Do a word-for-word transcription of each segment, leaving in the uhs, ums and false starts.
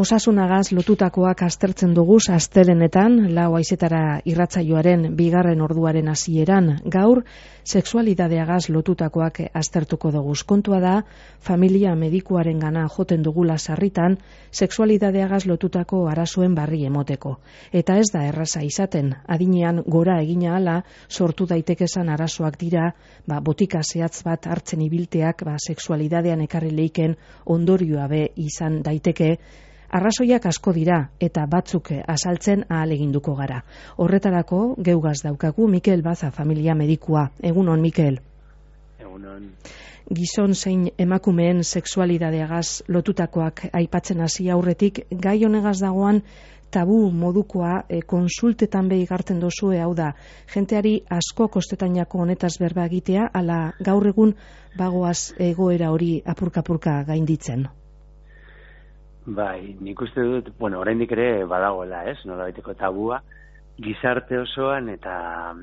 Osasunagaz lotutakoak aztertzen dugu astelehenetan, lau haizetara irratsaioaren bigarren orduaren hasieran. Gaur, sexualidadeagaz lotutakoak aztertuko dugu. Kontua da, familia medikuarengana joten dugula sarritan, sexualidadeagaz lotutako arazoen barri emoteko. Eta ez da erraza izaten, adinean gora egina hala, sortu daitekezan arazoak dira, ba, botika zehatz bat hartzen ibilteak, ba, sexualidadean ekarri leiken ondorioa be izan daiteke. Arrazoiak asko dira eta batzuk azaltzen ahaleginduko gara. Horretarako geugaz daukagu Mikel Baza familia medikua. Egunon, Mikel. Egunon. Gizon zein emakumeen sexualidadeagaz lotutakoak aipatzen hasi aurretik, gai honegaz dagoan tabu modukoa e, konsultetan behi garten dozue, hau da, jenteari asko kostetainako honetaz berba egitea, ala gaur egun bagoaz egoera hori apurka-apurka gainditzen. Bai, nik uste dut, bueno, oraindik ere badagoela, ez, nola baiteko tabua, gizarte osoan eta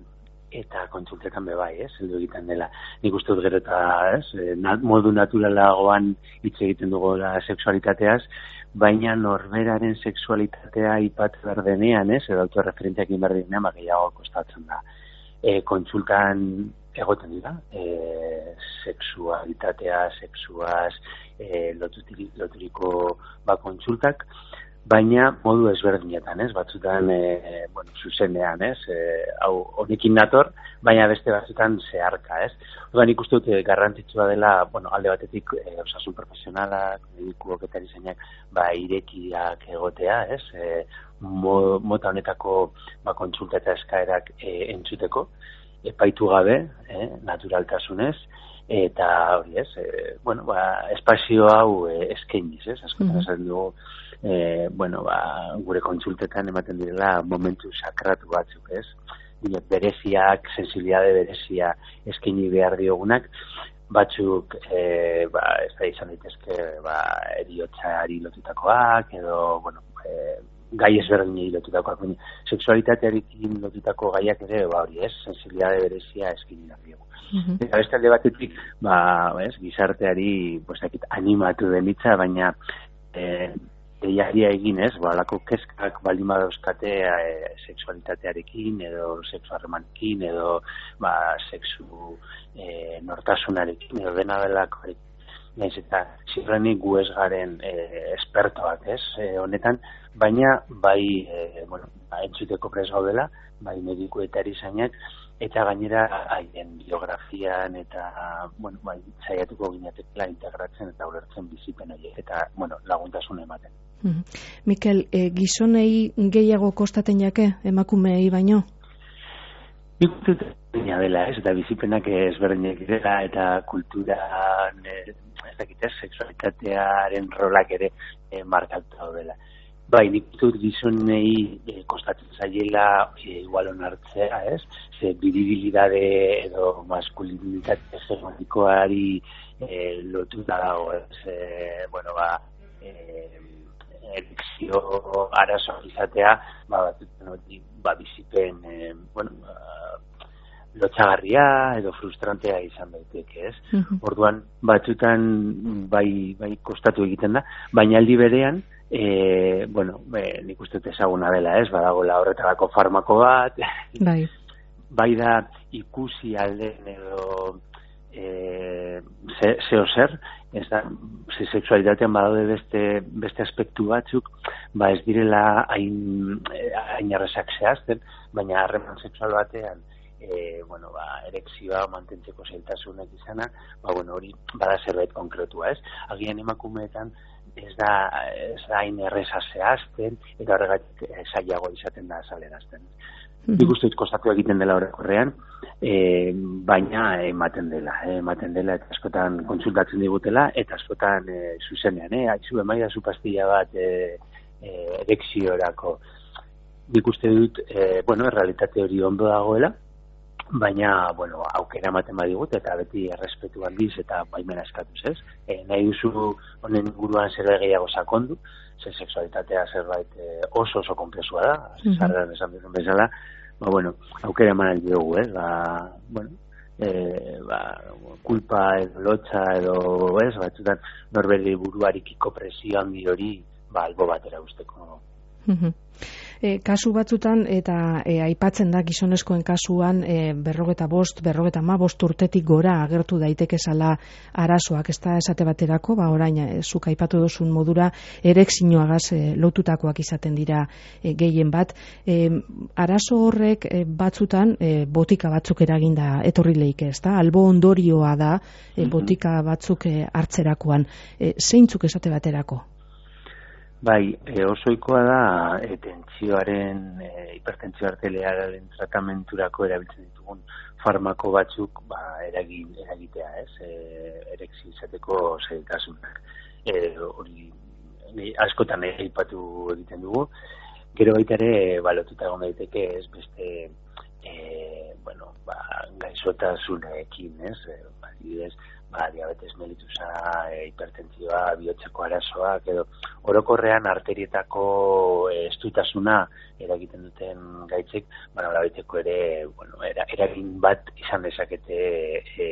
eta kontsultetan be bai, ez, heldu egiten dela. Nik uste dut gero eta, ez, nat, modu naturalagoan hitz egiten dugu la sexualitateaz, baina norberaren sexualitatea aipat berdenean, ez, edo autorreferenteak inberdinean, ba, gehiago kostatzen da. E, kontsultan egoten dira, e, sexualitatea, sexuaz, e, loturik, loturiko ba, kontsultak, baina modu ezberdinetan, ez, batzutan, e, bueno, zuzenean, ez, e, hau, honekin nator, baina beste batzutan zeharka, ez. Orduan ikusten dut garrantzitsua dela, bueno, alde batetik e, osasun profesionalak, medikuok eta erizainak, ba, irekiak egotea, ez, e, mo, mota honetako ba, kontsulta eta eskaerak e, entzuteko, epaitu gabe, eh, naturaltasunez, eta hori ez, eh, bueno, ba, espazio hau eh, eskainiz, ez, askotan esan dugu, eh, bueno, ba, gure kontsultetan ematen direla momentu sakratu batzuk, ez, diot, bereziak, sensibilitate berezia eskaini behar diogunak, batzuk, eh, ba, ez da izan daitezke, ba, eriotzari lotutakoak, edo, bueno, eh, gai ezberdinei lotutakoak, baina sexualitatearekin lotutako gaiak ere, ba hori ez, sensibilitate berezia eskaini behar diogu. Uh-huh. Eta beste alde batetik, ba, ez, gizarteari, pues, dakit, animatu den hitza, baina eh, deiaria egin ez, ba, alako kezkak baldin badauzkate e, sexualitatearekin, edo sexu harremanekin, edo ba, sexu e, nortasunarekin, edo dena delakoarekin. Naiz eta ziurrenik gu ez garen e, espertoak, ez, e, honetan, baina bai, e, bueno, ba, entzuteko prest gaudela, bai mediku eta erizainak, eta gainera haien biografian eta, bueno, bai, saiatuko ginetekela integratzen eta ulertzen bizipen horiek, eta, bueno, laguntasun ematen. Mm-hmm. Mikel, e, gizonei gehiago kostaten jake, emakumeei baino? Nik dut dela, ez, eta bizipenak ezberdinak dira, eta kulturan, ez dakitez, sexualitatearen rolak ere e, markatu dela. Bai, nik dut gizonei e, kostatzen zaiela e, igual onartzea, ez? Ze biribilidade edo maskulinitate hegemonikoari e, lotuta dago, ez? E, bueno, ba, e, erekzio arazo izatea, ba, batuten hori, ba, bizipen, e, bueno, ba, lotxagarria edo frustrantea izan daiteke, ez? Uh-huh. Orduan, batzutan bai, bai kostatu egiten da, baina aldi berean, e, bueno, e, nik uste ezaguna dela, ez? Badagoela horretarako farmako bat, bai, bai da ikusi alden edo e, ze, zeo zer, ez da, ze sexualitatean badaude beste, beste aspektu batzuk, ba ez direla hain, hain arrezak zehazten, baina harreman sexual batean, E, bueno, ba, erekzioa mantentzeko zailtasunak izana, ba, bueno, hori bada zerbait konkretua, ez? Agian emakumeetan ez da, ez da hain erreza zehazten, eta horregatik e, zailago izaten da azalerazten. Mm-hmm. Nik uste kostatu egiten dela horrekorrean, e, baina ematen dela, e, ematen dela, eta askotan kontsultatzen digutela, eta askotan e, zuzenean, eh? Aizu, emaida zu pastilla bat e, e, erekziorako. Nik uste dut, e, bueno, errealitate hori ondo dagoela, baina, bueno, aukera ematen badigut eta beti errespetu handiz eta baimena eskatuz, ez? E, nahi duzu honen inguruan zerbait gehiago sakondu, ze sexualitatea zerbait e, oso oso konplexua da, mm-hmm. Zarrean esan bezan bezala, ba, bueno, aukera eman aldi dugu, ez? Ba, bueno, e, ba, kulpa edo lotxa edo, ez? Batzutan norberi buruarikiko presio handi hori ba, albo batera usteko. E, kasu batzutan, eta e, aipatzen da gizonezkoen kasuan, e, berrogeta bost, berrogeta ma bost urtetik gora agertu daiteke zala arazoak, ez da esate baterako, ba, orain, e, zuk aipatu dozun modura, erekzioagaz e, lotutakoak izaten dira e, gehien bat. E, arazo horrek e, batzutan, e, botika batzuk eraginda etorri leike, ez da? Albo ondorioa da, e, botika batzuk e, hartzerakoan. E, zeintzuk esate baterako? Bai, e, osoikoa da e, tentsioaren, e, hipertentsio arterialaren tratamenturako erabiltzen ditugun farmako batzuk ba, eragin, eragitea, ez? E, erekzio izateko zailtasunak. E, hori askotan aipatu egiten dugu. Gero baita ere balotuta egon daiteke ez beste e, bueno, ba, gaixotasunekin, ez? E, ba, adibidez, ba, diabetes mellitusa, e, hipertentsioa, bihotzeko arazoak, edo orokorrean arterietako e, estutasuna eragiten duten gaitzek, ba, nolabaiteko ere, bueno, era, eragin bat izan dezakete e,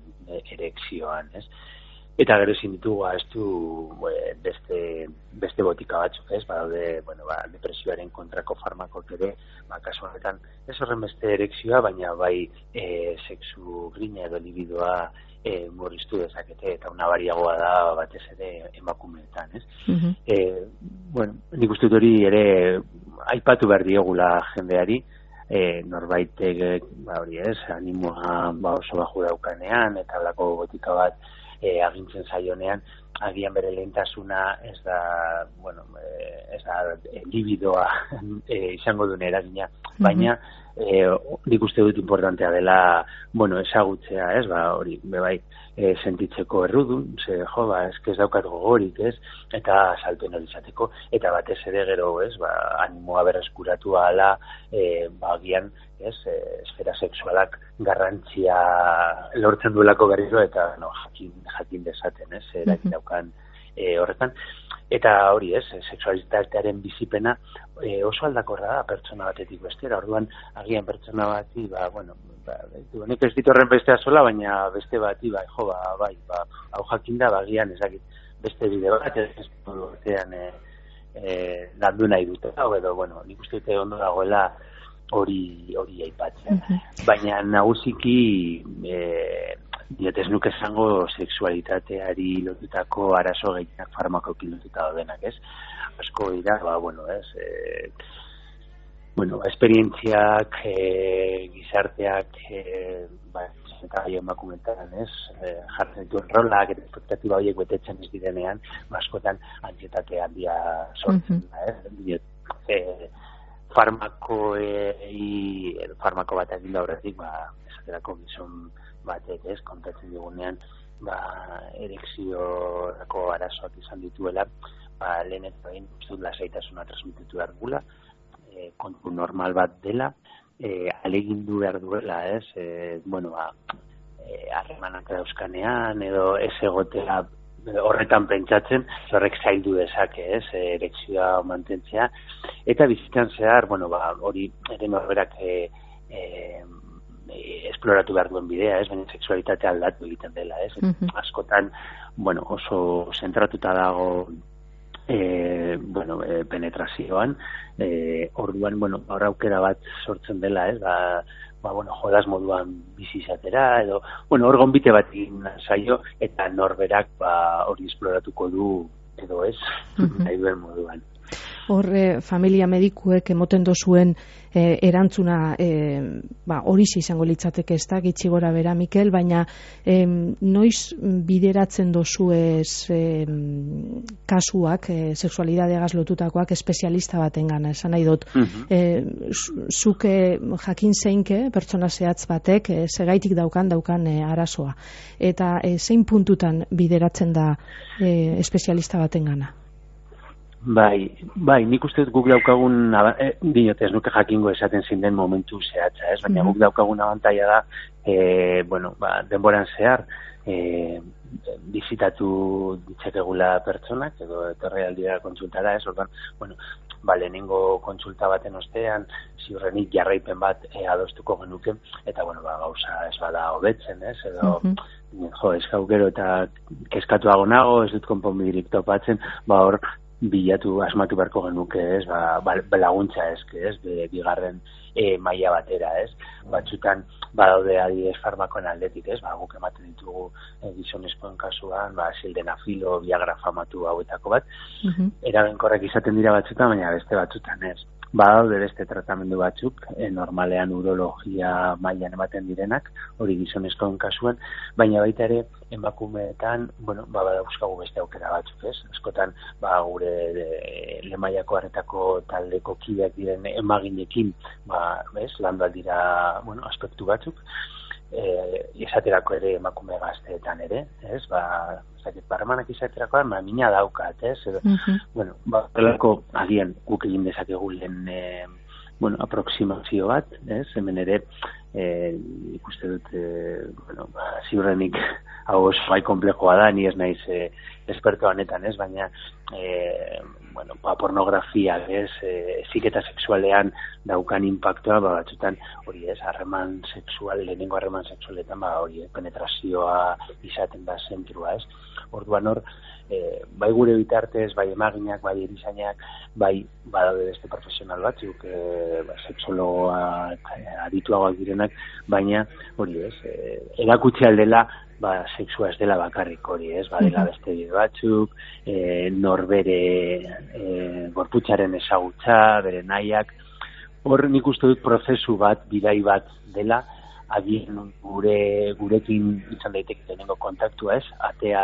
erekzioan, ez? Eta gero ezin ditugu ahaztu e, beste, beste botika batzuk, ez? Badaude, bueno, ba, depresioaren kontrako farmakok ere, ba, kasu honetan, ez horren beste erekzioa, baina bai e, sexu grina edo libidoa e, murriztu dezakete, eta una bariagoa da batez ere emakumeetan, ez? Uh-huh. E, bueno, nik uste dut hori ere aipatu behar diegula jendeari, e, norbaitek, ba hori ez, animoa ba, oso baju daukanean, eta halako botika bat E, agintzen zaionean, agian bere lehentasuna ez da, bueno, e, ez da e, libidoa e, izango duen eragina, baina e, nik uste dut importantea dela, bueno, ezagutzea, ez, ba, hori, bebai, e, sentitzeko errudun, ze, jo, ba, ez, ez daukat gogorik, ez, eta salpen hori izateko, eta batez ere gero, ez, ba, animoa berreskuratu ahala, e, ba, agian, ez, e, esfera sexualak garrantzia lortzen duelako berriro eta no, jakin, jakin dezaten, ez, eragin daukan e, horretan. Eta hori, ez, sexualitatearen bizipena e, oso aldakorra da pertsona batetik bestera, orduan agian pertsona bati, ba, bueno, ba, nik ez ditorren bestea sola, baina beste bati, ba, jo, ba, bai, ba, hau jakin da, bagian ezakit beste bide bat, ez, ez, urtean e, e, landu nahi dute, edo, bueno, nik uste dute ondo dagoela hori hori aipatzen. Uh-huh. Baina nagusiki eh dietez nuke esango sexualitateari lotutako arazo gehienak farmakoekin lotuta daudenak, ez? Asko dira, ba, bueno, ez, eh bueno, esperientziak, eh gizarteak eh ba, eta emakumeetan, ez? Eh, jartzen dituen rolak eta espektatiba horiek betetzen ez direnean, askotan antsietate handia sortzen da, uh-huh. ez? Eh farmakoei, farmako bat egin da horretik, ba, esaterako gizon batek, ez, kontatzen digunean, ba, erekziorako arazoak izan dituela, ba, lehen eta egin ustut lasaitasuna transmititu behar gula, e, kontu normal bat dela, e, alegindu behar duela, ez, e, bueno, ba, e, harremanak dauzkanean, edo ez egotela horretan pentsatzen, horrek zaildu dezake, ez, erekzioa mantentzea, eta bizitzan zehar, bueno, ba, hori ere norberak e, e, esploratu behar duen bidea, ez, baina sexualitatea aldatu egiten dela, ez, uh-huh. askotan, bueno, oso zentratuta dago e, bueno, e, penetrazioan, e, orduan, bueno, hor aukera bat sortzen dela, ez, ba, ba, bueno, jodas moduan bizi izatera, edo, bueno, hor gonbite bat egin zaio, eta norberak, ba, hori esploratuko du, edo ez, uh-huh. nahi duen moduan. Hor, eh, familia medikuek emoten dozuen eh, erantzuna eh, ba, horixe izango litzateke ez da, gitxi gora bera, Mikel, baina eh, noiz bideratzen dozuez eh, kasuak, eh, sexualidadeagaz lotutakoak, espezialista baten gana, esan nahi dut. Uh-huh. eh, zuke jakin zeinke, pertsona zehatz batek, eh, segaitik daukan, daukan eh, arazoa. Eta eh, zein puntutan bideratzen da eh, espezialista baten gana? Bai, bai, nik uste dut guk daukagun, eh, dinote, ez nuke jakingo esaten zinden momentu zehatza, ez? Baina mm-hmm. guk daukagun abantaia da, eh, bueno, ba, denboran zehar, eh, bizitatu ditzakegula pertsonak, edo etorrealdira kontsultara, ez? Orduan, bueno, ba, lehenengo kontsulta baten ostean, ziurrenik jarraipen bat eh, adostuko genuke, eta, bueno, ba, gauza ez bada hobetzen, ez? Edo, mm-hmm. jo, eskau gero eta keskatuago nago, ez dut konponbidirik topatzen, ba, hor, bilatu, asmatu beharko genuke, ez, ba, ba, laguntza eske, ez, be, bigarren e, maila batera, ez. Batzutan, badaude adibidez farmakoen aldetik, ez, ba, guk ematen ditugu e, gizonezkoen kasuan, ba, sildenafilo, Viagra famatu hauetako bat, uh-huh. eraginkorrak izaten dira batzutan, baina beste batzutan, ez. Badaude beste tratamendu batzuk, e, normalean urologia mailan ematen direnak, hori gizonezkoen kasuan, baina baita ere, emakumeetan, bueno, ba, badauzkagu beste aukera batzuk, ez? Askotan, ba, gure e, lemaiako harretako taldeko kideak diren emaginekin, ba, ez, landu aldira, bueno, aspektu batzuk, e, izaterako ere emakume gazteetan ere, ez, ba, zakit, barremanak izaterakoan, ba, mina daukat, ez, edo, uh-huh. bueno, ba, pelako, agian, guk egin dezakegu lehen, e, bueno, aproximazio bat, ez, hemen ere, e, ikuste dut, e, bueno, ba, ziurrenik, hau oso bai komplejoa da, ni ez naiz e, esperto honetan, ez, baina, e, bueno, ba, pornografia, ez, e, ziketa sexualean daukan impactoa, ba, batzutan, hori ez, harreman sexual, lehenengo harreman sexualetan, ba, hori, penetrazioa izaten da zentrua, ez, orduan hor, e, bai gure bitartez, bai emaginak, bai erizainak, bai badaude beste profesional batzuk, e, ba, sexologoak, adituagoak direnak, baina, hori ez, e, erakutsi aldela, ba, sexua ez dela bakarrik hori, ez, badela beste bide batzuk, e, norbere e, gorputzaren ezagutza, bere nahiak, hor nik uste dut prozesu bat, bidai bat dela, agian gure, gurekin izan daiteke lehenengo kontaktua, ez, atea,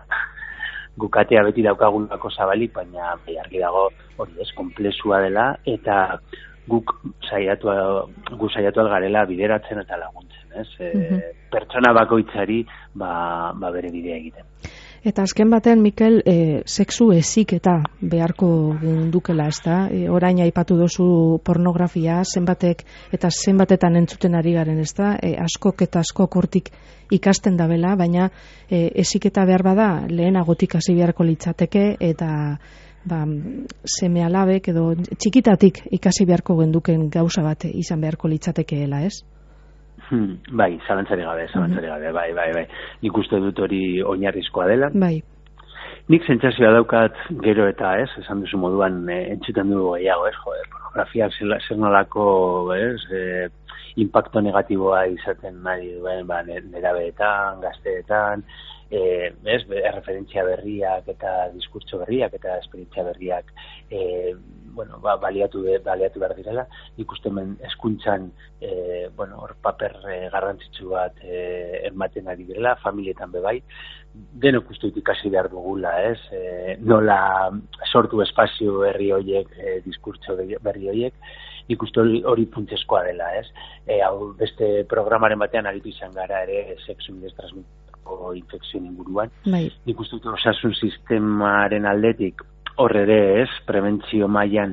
gukatea beti daukagulako zabalik, baina argi dago hori ez, komplexua dela, eta guk saiatu, gu saiatu algarela bideratzen eta laguntzen, ez, e, uh-huh. pertsona bakoitzari ba, ba bere bidea egiten. Eta azken batean, Mikel, e, sexu heziketa beharko dukela, ez da? E, orain aipatu dozu pornografia, zenbatek eta zenbatetan entzuten ari garen, ez da? E, askok eta askok hortik ikasten dabela, baina e, heziketa behar bada lehenagotik hasi beharko litzateke, eta ba, seme alabek edo txikitatik ikasi beharko genduken gauza bat izan beharko litzatekeela, ez? Hmm, bai, zalantzari gabe, zalantzari gabe, bai, bai, bai. Nik uste dut hori oinarrizkoa dela. Bai. Nik sentsazioa daukat gero eta, ez, esan duzu moduan, e, entzuten dugu gehiago, ez, joder, pornografia zer nolako, ez, e, impacto negatiboa izaten nahi duen, ba, nerabeetan, gazteetan, e, ez, referentzia berriak eta diskurtso berriak eta esperientzia berriak, e, bueno, ba, baliatu, baliatu behar direla, ikusten hezkuntzan e, bueno, hor paper e, garrantzitsu bat e, ematen ari direla, familietan bebai, denok uste dut ikasi behar dugula, ez, e, nola sortu espazio herri horiek, e, diskurtso berri horiek, ikustu hori puntzeskoa dela, ez, e, hau beste programaren batean aritu izan gara ere sexu bidez transmititako infekzioen inguruan, bai. Ikustu dut osasun sistemaren aldetik, horre ere, ez, prebentzio mailan,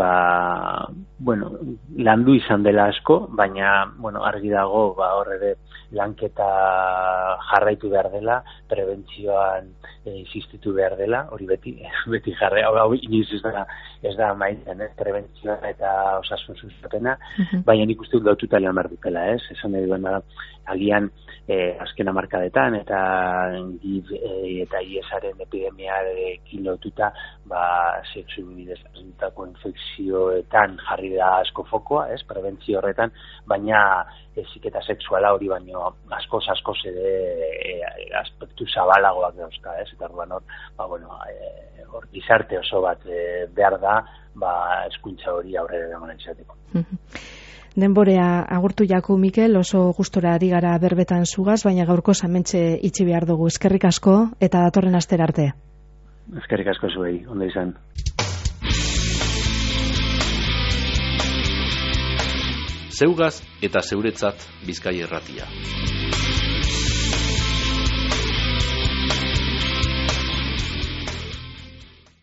ba, bueno, landu izan dela asko, baina, bueno, argi dago, ba, horre ere, lanketa jarraitu behar dela, prebentzioan e, insistitu behar dela, hori beti, beti jarre, hau, hau iniz ez da, ez da mailan, ez, prebentzioa eta osasun sustapena, uh-huh. Baina nik uste dut lotuta lan behar dutela, ez, esan edo da, agian, e, azken hamarkadetan, eta giv, e, eta iesaren epidemiarekin lotuta, ba, sexu bidez transmititako infekzioetan jarri da asko fokoa, ez, prebentzio horretan, baina heziketa sexuala hori baino askoz askoz ere e, aspektu zabalagoak dauzka, ez, eta orduan hor, ba, bueno, e, hor gizarte oso bat e, behar da, ba, hezkuntza hori aurrera eraman izateko. Denborea agurtu jaku, Mikel, oso gustora ari gara berbetan zugaz, baina gaurko zamentxe itxi behar dugu. Eskerrik asko eta datorren astera arte. Eskerrik asko zuei, ondo izan. Zeugaz eta zeuretzat Bizkaia Irratia.